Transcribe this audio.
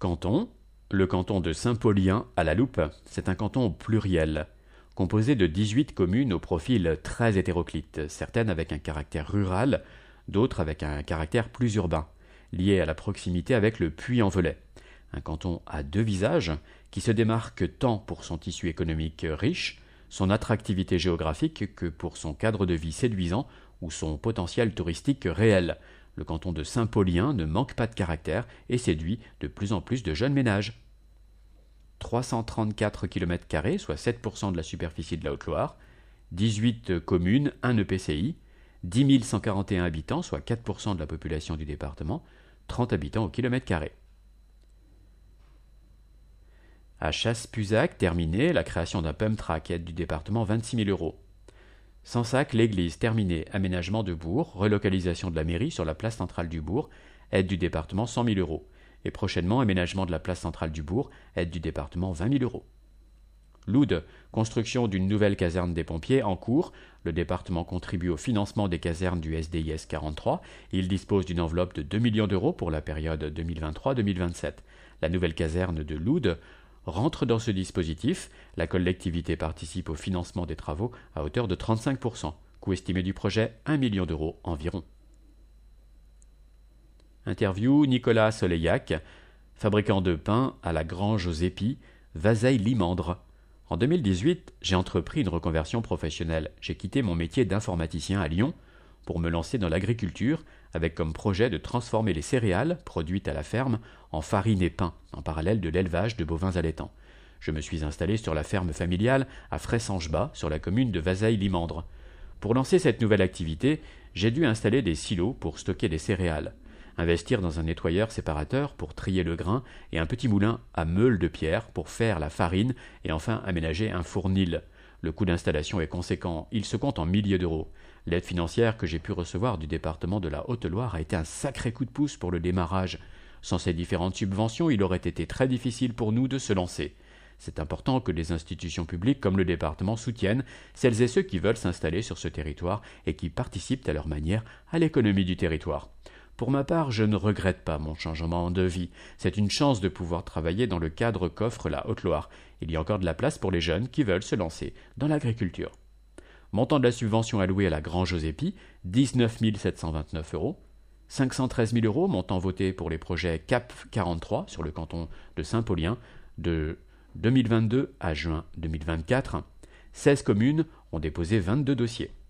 Canton. Le canton de Saint-Paulien à la loupe, c'est un canton pluriel, composé de 18 communes au profil très hétéroclite, certaines avec un caractère rural, d'autres avec un caractère plus urbain, lié à la proximité avec le Puy-en-Velay. Un canton à deux visages, qui se démarque tant pour son tissu économique riche, son attractivité géographique, que pour son cadre de vie séduisant ou son potentiel touristique réel. Le canton de Saint-Paulien ne manque pas de caractère et séduit de plus en plus de jeunes ménages. 334 km², soit 7% de la superficie de la Haute-Loire, 18 communes, 1 EPCI, 10 141 habitants, soit 4% de la population du département, 30 habitants au kilomètre carré. À Chasse-Puzac, terminé, la création d'un pump track, aide du département 26 000 euros. Sansac, l'église, terminé, aménagement de bourg, relocalisation de la mairie sur la place centrale du bourg, aide du département 100 000 euros. Et prochainement, aménagement de la place centrale du bourg, aide du département 20 000 euros. Loud, construction d'une nouvelle caserne des pompiers en cours. Le département contribue au financement des casernes du SDIS 43. Il dispose d'une enveloppe de 2 millions d'euros pour la période 2023-2027. La nouvelle caserne de Loud rentre dans ce dispositif. La collectivité participe au financement des travaux à hauteur de 35%. Coût estimé du projet, 1 million d'euros environ. Interview Nicolas Soleillac, fabricant de pain à la grange aux épis, Vazeilles-Limandre. En 2018, j'ai entrepris une reconversion professionnelle. J'ai quitté mon métier d'informaticien à Lyon pour me lancer dans l'agriculture avec comme projet de transformer les céréales produites à la ferme en farine et pain, en parallèle de l'élevage de bovins allaitants. Je me suis installé sur la ferme familiale à Fressange-Bas, sur la commune de Vazeilles-Limandre. Pour lancer cette nouvelle activité, j'ai dû installer des silos pour stocker les céréales, investir dans un nettoyeur séparateur pour trier le grain et un petit moulin à meule de pierre pour faire la farine et enfin aménager un fournil. Le coût d'installation est conséquent, il se compte en milliers d'euros. L'aide financière que j'ai pu recevoir du département de la Haute-Loire a été un sacré coup de pouce pour le démarrage. Sans ces différentes subventions, il aurait été très difficile pour nous de se lancer. C'est important que les institutions publiques comme le département soutiennent celles et ceux qui veulent s'installer sur ce territoire et qui participent à leur manière à l'économie du territoire. Pour ma part, je ne regrette pas mon changement de vie. C'est une chance de pouvoir travailler dans le cadre qu'offre la Haute-Loire. Il y a encore de la place pour les jeunes qui veulent se lancer dans l'agriculture. Montant de la subvention allouée à la grange aux épis, 19 729 euros. 513 000 euros, montant voté pour les projets CAP 43 sur le canton de Saint-Paulien de 2022 à juin 2024. 16 communes ont déposé 22 dossiers.